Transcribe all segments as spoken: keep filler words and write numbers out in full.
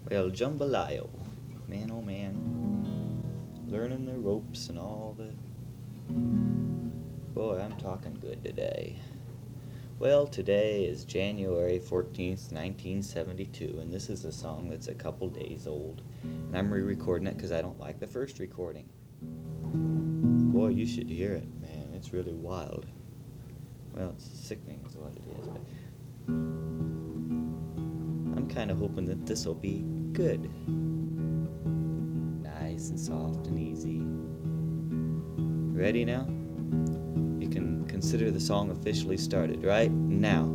Well, jambalaya, man oh man, learning the ropes and all the... Boy, I'm talking good today. Well, today is January fourteenth, nineteen seventy-two, and this is a song that's a couple days old. And I'm re-recording it because I don't like the first recording. Boy, you should hear it, man. It's really wild. Well, it's sickening is what it is, but I'm kind of hoping that this will be good. Nice and soft and easy. Ready now? You can consider the song officially started right now.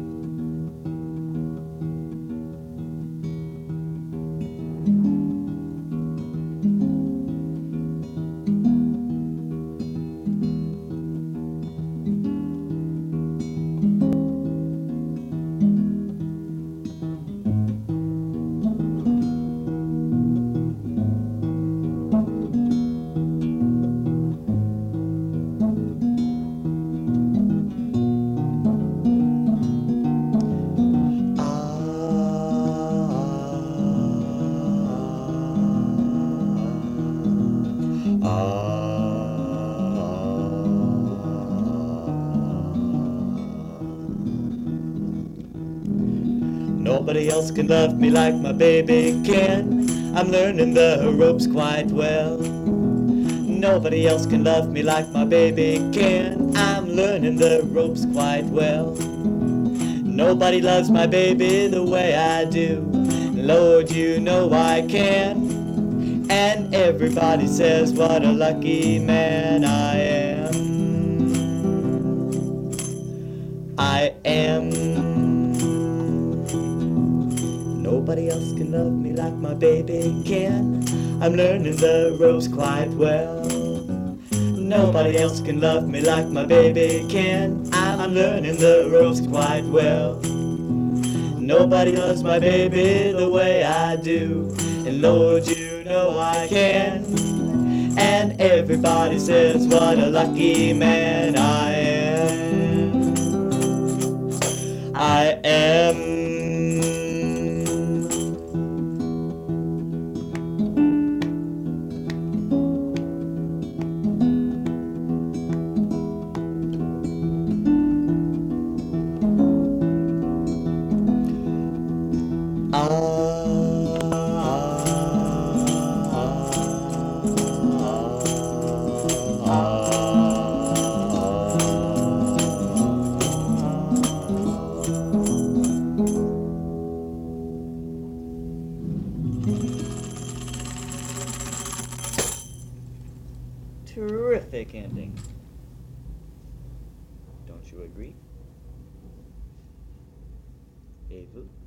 Nobody else can love me like my baby can. I'm learning the ropes quite well. Nobody else can love me like my baby can. I'm learning the ropes quite well. Nobody loves my baby the way I do. Lord, you know I can. And everybody says what a lucky man I am. I am. Nobody else can love me like my baby can. I'm learning the ropes quite well. Nobody else can love me like my baby can. I'm learning the ropes quite well. Nobody loves my baby the way I do. And Lord, you know I can. And everybody says what a lucky man I am. I am. Terrific ending. Don't you agree? Hey, Vu?